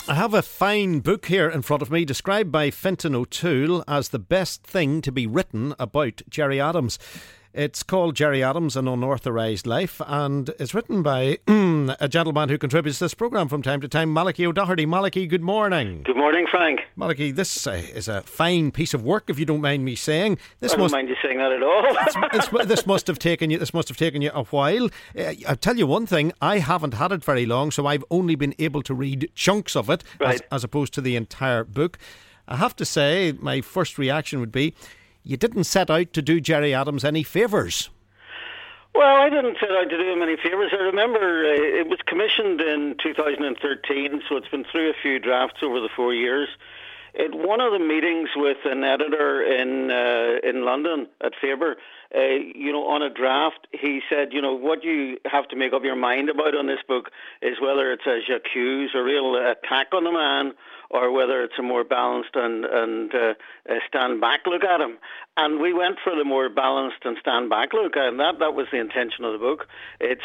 I have a fine book here in front of me described by Fintan O'Toole as the best thing to be written about Gerry Adams. It's called Gerry Adams, An Unauthorised Life, and it's written by a gentleman who contributes to this programme from time to time, Malachy O'Doherty. Malachy, good morning. Good morning, Frank. Malachy, this is a fine piece of work, if you don't mind me saying. I don't mind you saying that at all. This must have taken you a while. I'll tell you one thing, I haven't had it very long, so I've only been able to read chunks of it, right, as opposed to the entire book. I have to say, my first reaction would be, you didn't set out to do Gerry Adams any favours. Well, I didn't set out to do him any favours. I remember it was commissioned in 2013, so it's been through a few drafts over the 4 years. At one of the meetings with an editor in London at Faber, on a draft, he said, what you have to make up your mind about on this book is whether it's a j'accuse, a real attack on the man, or whether it's a more balanced and stand back look at him. And we went for the more balanced and stand back look, and that was the intention of the book. It's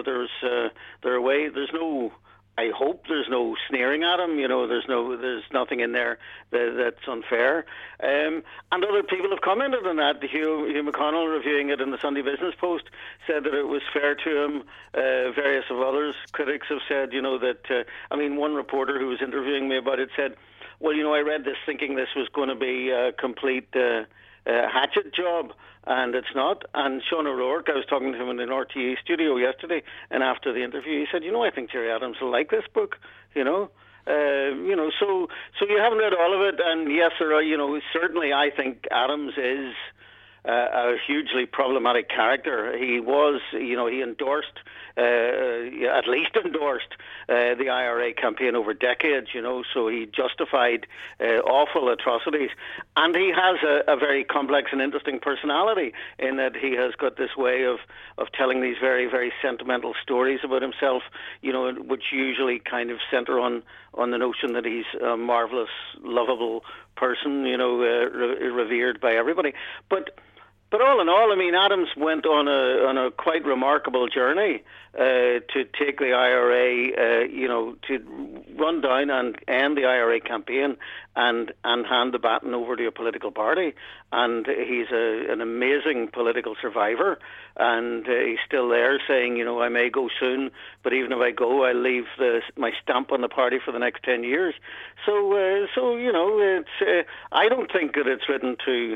I hope there's no sneering at him. There's nothing in there that's unfair. And other people have commented on that. Hugh McConnell, reviewing it in the Sunday Business Post, said that it was fair to him. Various of others, critics have said, that. One reporter who was interviewing me about it said, "Well, I read this thinking this was going to be a complete hatchet job." And it's not. And Sean O'Rourke, I was talking to him in an RTE studio yesterday, and after the interview, he said, I think Gerry Adams will like this book, So you haven't read all of it, and yes, there are, certainly I think Adams is a hugely problematic character. He was, he endorsed, at least endorsed the IRA campaign over decades, so he justified awful atrocities. And he has a very complex and interesting personality in that he has got this way of telling these very, very sentimental stories about himself, which usually kind of center on the notion that he's a marvellous, lovable person, revered by everybody. But all in all, Adams went on a quite remarkable journey to take the IRA, to run down and end the IRA campaign and hand the baton over to a political party. And he's an amazing political survivor, and he's still there saying, I may go soon, but even if I go, I'll leave my stamp on the party for the next 10 years. So it's. I don't think that it's written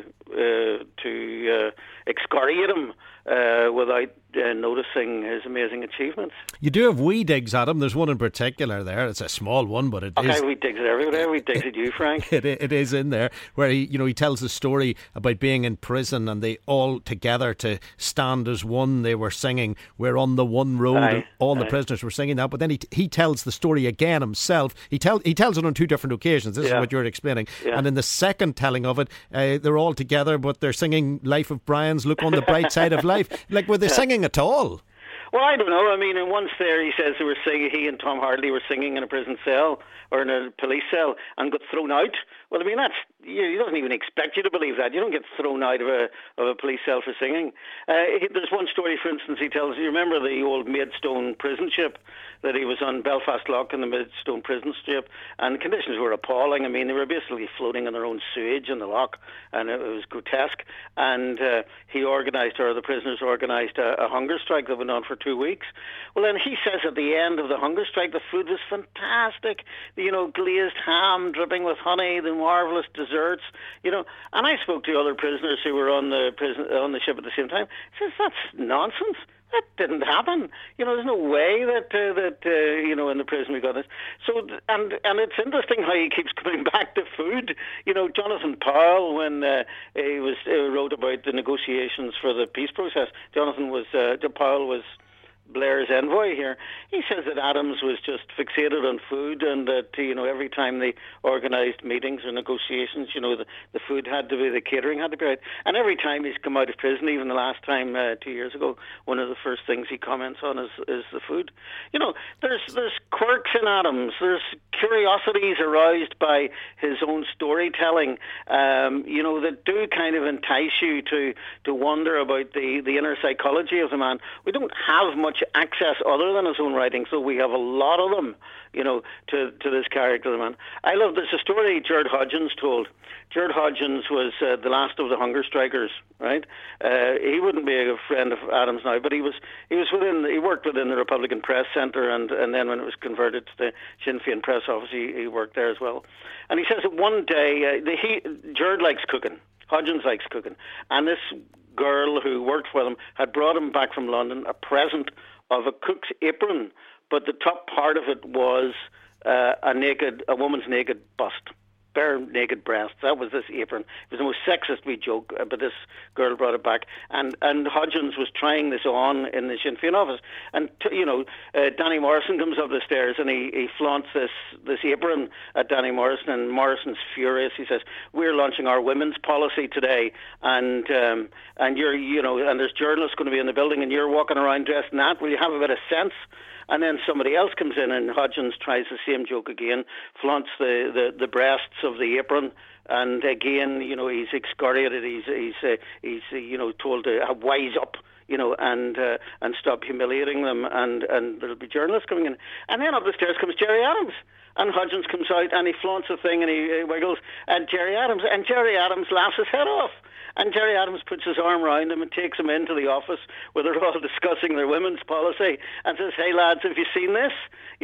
to excoriate him without noticing his amazing achievements. You do have wee digs at him. There's one in particular there. It's a small one, but it is. Wee digs at everywhere. Wee digs at you, Frank. It is in there where he tells the story about being in prison and they all together to stand as one. They were singing "We're on the One Road." And all the prisoners were singing that. But then he tells the story again himself. He tells it on two different occasions. This is what you're explaining. Yeah. And in the second telling of it, they're all together, but they're singing "Life of Brian's Look on the Bright Side of Life." Like, were they singing at all? Well, I don't know. In once there, he says they were singing. He and Tom Hardy were singing in a prison cell or in a police cell and got thrown out. Well, that's he doesn't even expect you to believe that. You don't get thrown out of a police cell for singing. There's one story, for instance, he tells. You remember the old Maidstone prison ship that he was on, Belfast Lock in the Maidstone prison ship, and the conditions were appalling. They were basically floating in their own sewage in the lock, and it was grotesque. And the prisoners organised a hunger strike that went on for 2 weeks. Well, then he says at the end of the hunger strike, the food was fantastic. Glazed ham dripping with honey, the marvellous desserts. And I spoke to other prisoners who were on the ship at the same time. He says, that's nonsense. That didn't happen. There's no way that in the prison we got this. So, and it's interesting how he keeps coming back to food. Jonathan Powell, when he wrote about the negotiations for the peace process, Powell was Blair's envoy here. He says that Adams was just fixated on food, and that every time they organised meetings or negotiations, the food had to be, the catering had to be right. And every time he's come out of prison, even the last time 2 years ago, one of the first things he comments on is the food. There's quirks in Adams. There's curiosities aroused by his own storytelling, that do kind of entice you to wonder about the inner psychology of the man. We don't have much much access other than his own writing, so we have a lot of them, to this character, the man. I love this. A story Gerard Hodgins told. Gerard Hodgins was the last of the hunger strikers, right? He wouldn't be a friend of Adams now, but he worked within the Republican Press Centre, and then when it was converted to the Sinn Féin Press Office, he worked there as well. And he says that one day, Gerard likes cooking. Hodgins likes cooking. And this girl who worked for them had brought him back from London a present of a cook's apron, but the top part of it was a woman's naked bust, bare naked breasts. That was this apron. It was the most sexist wee joke, but this girl brought it back. And Hodgins was trying this on in the Sinn Féin office. And, Danny Morrison comes up the stairs and he flaunts this apron at Danny Morrison, and Morrison's furious. He says, "We're launching our women's policy today, and you're, and there's journalists going to be in the building, and you're walking around dressed in that. Will you have a bit of sense?" And then somebody else comes in, and Hodgins tries the same joke again, flaunts the breasts of the apron, and again, he's excoriated. He's told to wise up, and stop humiliating them. And there'll be journalists coming in, and then up the stairs comes Gerry Adams. And Hodgins comes out and he flaunts a thing and he wiggles at Gerry Adams, and Gerry Adams laughs his head off. And Gerry Adams puts his arm around him and takes him into the office where they're all discussing their women's policy and says, "Hey lads, have you seen this?"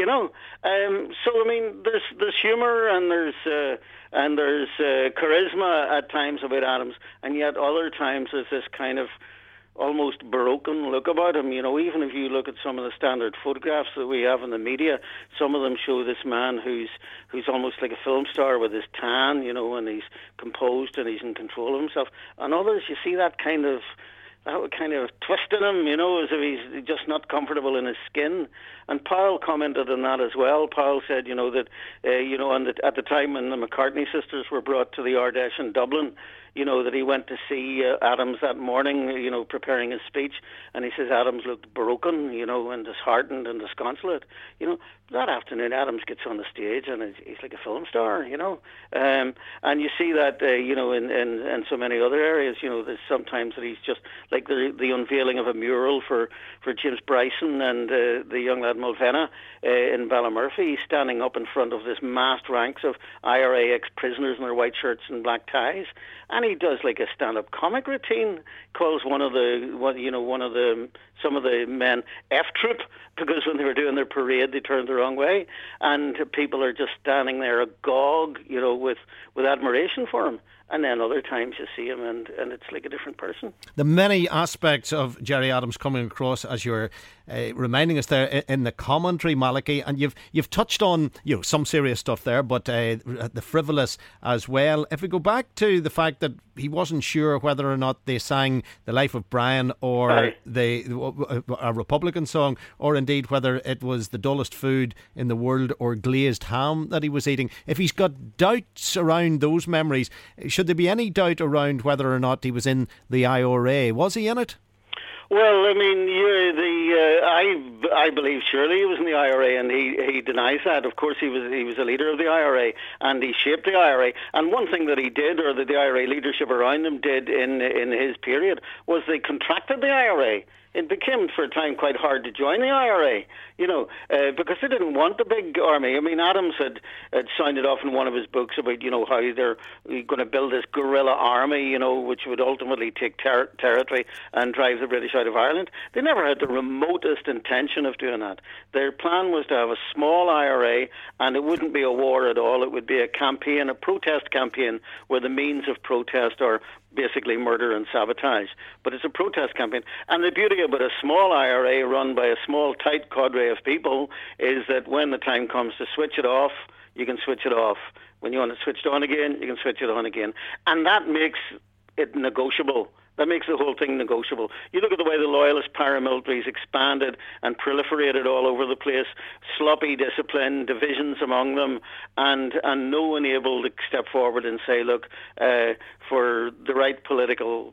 So I mean, there's humour and there's charisma at times about Adams, and yet other times there's this kind of almost Baroque look about him. Even if you look at some of the standard photographs that we have in the media, some of them show this man who's almost like a film star with his tan, and he's composed and he's in control of himself. And others, you see that kind of twist in him, as if he's just not comfortable in his skin. And Powell commented on that as well. Powell said, that, at the time when the McCartney sisters were brought to the Ardèche in Dublin, that he went to see Adams that morning, preparing his speech, and he says Adams looked broken, and disheartened and disconsolate. That afternoon Adams gets on the stage and he's like a film star, and you see that, in so many other areas, there's sometimes that he's just like the unveiling of a mural for James Bryson and the young lad Mulvena in Ballymurphy. He's standing up in front of this massed ranks of IRA ex-prisoners in their white shirts and black ties, and he does like a stand-up comic routine. Calls some of the men F-Troop, because when they were doing their parade they turned the wrong way, and people are just standing there agog, with admiration for him. And then other times you see him and it's like a different person. The many aspects of Gerry Adams coming across, as you're reminding us there in the commentary, Malachy, and you've touched on some serious stuff there, but the frivolous as well. If we go back to the fact that he wasn't sure whether or not they sang The Life of Brian or a Republican song, or indeed whether it was the dullest food in the world or glazed ham that he was eating. If he's got doubts around those memories, should there be any doubt around whether or not he was in the IRA? Was he in it? Well, I mean, I believe surely he was in the IRA, and he denies that. Of course, he was a leader of the IRA, and he shaped the IRA. And one thing that he did, or that the IRA leadership around him did in his period, was they contracted the IRA. It became, for a time, quite hard to join the IRA, because they didn't want a big army. I mean, Adams had signed it off in one of his books about, how they're going to build this guerrilla army, which would ultimately take territory and drive the British out of Ireland. They never had the remotest intention of doing that. Their plan was to have a small IRA, and it wouldn't be a war at all. It would be a campaign, a protest campaign, where the means of protest are basically murder and sabotage. But it's a protest campaign. And the beauty about a small IRA run by a small, tight cadre of people is that when the time comes to switch it off, you can switch it off. When you want to switch it on again, you can switch it on again. And that makes it negotiable. That makes the whole thing negotiable. You look at the way the loyalist paramilitaries expanded and proliferated all over the place, sloppy discipline, divisions among them, and no one able to step forward and say, look, for the right political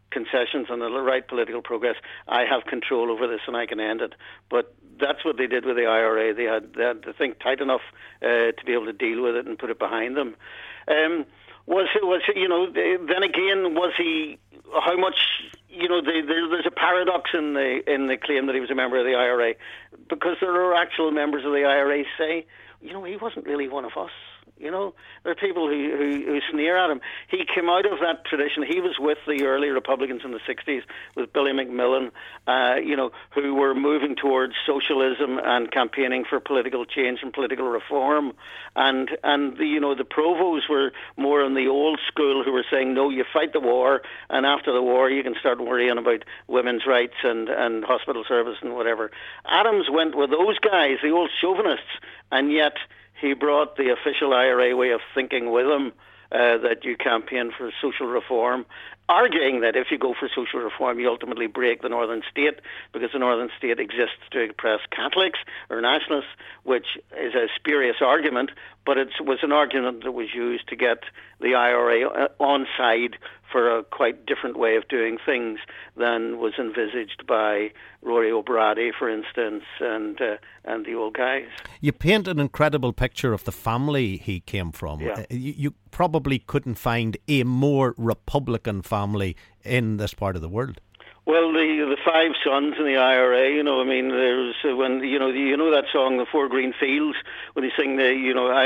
concessions and the right political progress, I have control over this and I can end it. But that's what they did with the IRA. They had to think tight enough to be able to deal with it and put it behind them. Was you know? Then again, was he? How much? You know, there's a paradox in the claim that he was a member of the IRA, because there are actual members of the IRA say, you know, he wasn't really one of us. You know, there are people who sneer at him. He came out of that tradition. He was with the early Republicans in the 60s, with Billy McMillan, you know, who were moving towards socialism and campaigning for political change and political reform. And you know, the provos were more in the old school, who were saying, no, you fight the war, and after the war you can start worrying about women's rights and hospital service and whatever. Adams went with those guys, the old chauvinists, and yet he brought the official IRA way of thinking with him, that you campaign for social reform, arguing that if you go for social reform, you ultimately break the Northern State, because the Northern State exists to oppress Catholics or nationalists, which is a spurious argument, but it was an argument that was used to get the IRA on side for a quite different way of doing things than was envisaged by Rory O'Brady, for instance, and the old guys. You paint an incredible picture of the family he came from. Yeah. You probably couldn't find a more Republican family in this part of the world. Well, the five sons in the IRA, you know, I mean, there's when you know that song, "The Four Green Fields," when they sing the, you know,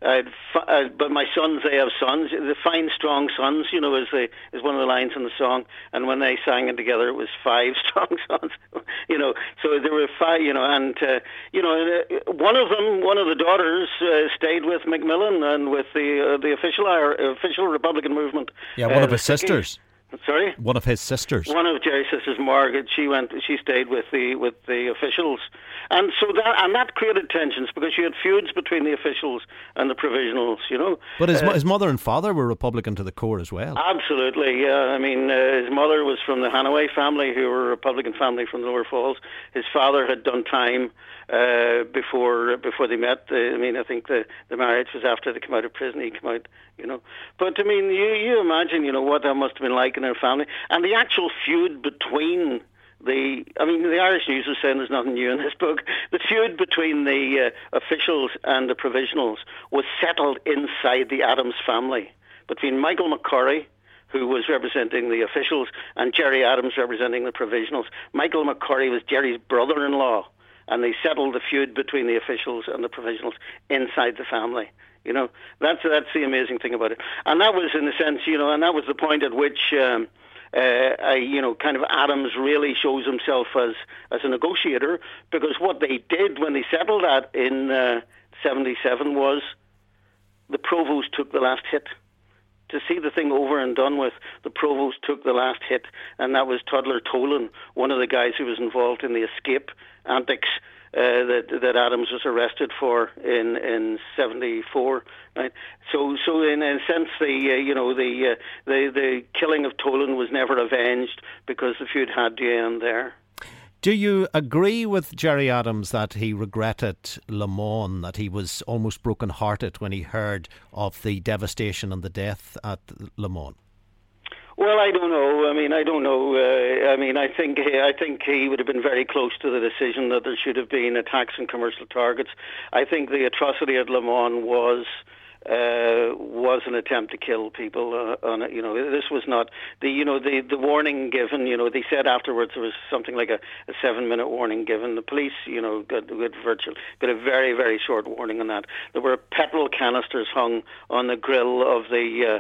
but my sons, they have sons, the fine strong sons, you know, is one of the lines in the song, and when they sang it together, it was five strong sons, you know. So there were five, you know, and you know, one of the daughters stayed with McMillan and with the official Republican movement. Yeah, one of his sisters. Sorry? One of his sisters. One of Jerry's sisters, Margaret. She stayed with the officials, and so that created tensions, because you had feuds between the officials and the provisionals. You know. But his mother and father were Republican to the core as well. Absolutely, yeah. I mean, his mother was from the Hanaway family, who were a Republican family from the Lower Falls. His father had done time before they met. I mean, I think the marriage was after they came out of prison. He came out, you know. But I mean, you imagine, you know, what that must have been like in their family, and the actual feud between the Irish News was saying there's nothing new in this book. The feud between the officials and the provisionals was settled inside the Adams family, between Michael McCurry, who was representing the officials, and Gerry Adams representing the provisionals. Michael McCurry was Gerry's brother-in-law, and they settled the feud between the officials and the provisionals inside the family. You know, that's the amazing thing about it. And that was, in a sense, you know, and that was the point at which, you know, kind of Adams really shows himself as a negotiator, because what they did when they settled that in 77 was the provost took the last hit. To see the thing over and done with, the provost took the last hit, and that was Toddler Tolan, one of the guys who was involved in the escape antics that Adams was arrested for in 74. Right? So in a sense, the killing of Tolan was never avenged, because the feud had to end there. Do you agree with Gerry Adams that he regretted Le Mans, that he was almost broken-hearted when he heard of the devastation and the death at Le Mans? Well, I don't know. I mean, I don't know. I think he would have been very close to the decision that there should have been attacks on commercial targets. I think the atrocity at Le Mans was an attempt to kill people. You know, this was not the warning given. You know, they said afterwards there was something like a 7-minute warning given. The police, you know, got a very, very short warning on that. There were petrol canisters hung on the grill of the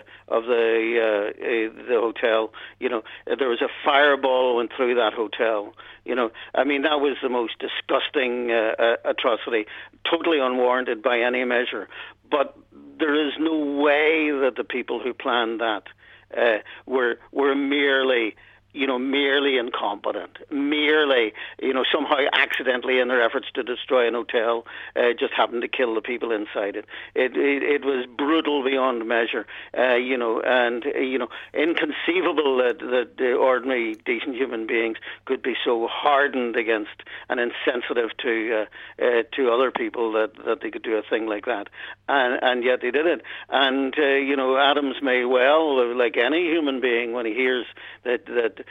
hotel. You know, there was a fireball went through that hotel. You know, I mean, that was the most disgusting atrocity, totally unwarranted by any measure. But there is no way that the people who planned that were merely, merely incompetent, merely, somehow accidentally in their efforts to destroy an hotel, just happened to kill the people inside it. It was brutal beyond measure, and inconceivable that the ordinary, decent human beings could be so hardened against and insensitive to other people that they could do a thing like that, and yet they did it. And Adams may well, like any human being, when he hears that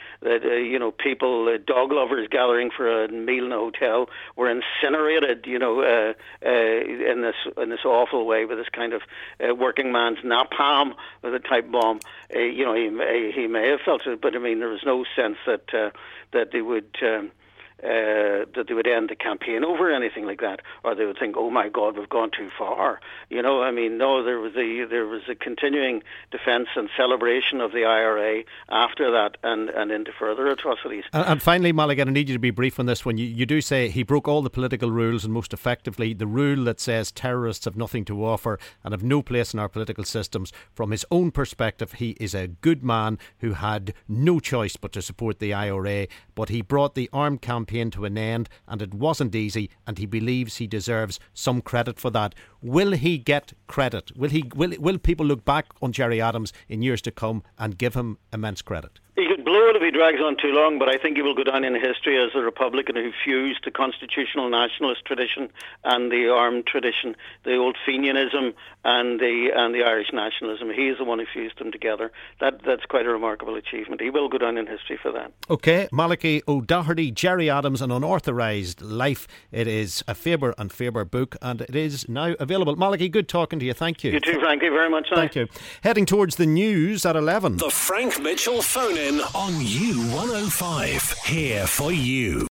people, dog lovers gathering for a meal in a hotel, were incinerated, in this awful way with this kind of working man's napalm with a type bomb. He may have felt it, but I mean, there was no sense that they would. That they would end the campaign over anything like that, or they would think, "Oh my God, we've gone too far." No, there was a continuing defence and celebration of the IRA after that, and into further atrocities. And finally, Mulligan, I need you to be brief on this one. You do say he broke all the political rules, and most effectively the rule that says terrorists have nothing to offer and have no place in our political systems. From his own perspective, he is a good man who had no choice but to support the IRA, but he brought the armed campaign to an end, and it wasn't easy, and he believes he deserves some credit for that. Will he get credit? Will people look back on Gerry Adams in years to come and give him immense credit? He could blow it if he drags on too long, but I think he will go down in history as a Republican who fused the constitutional nationalist tradition and the armed tradition, the old Fenianism and the Irish nationalism. He is the one who fused them together. That's quite a remarkable achievement. He will go down in history for that. OK, Malachy O'Doherty, Gerry Adams, An Unauthorised Life. It is a Faber and Faber book, and it is now available. Malachy, good talking to you. Thank you. You too, Frank. Thank you very much. Thank you. Heading towards the news at 11. The Frank Mitchell phone-in on U105. Here for you.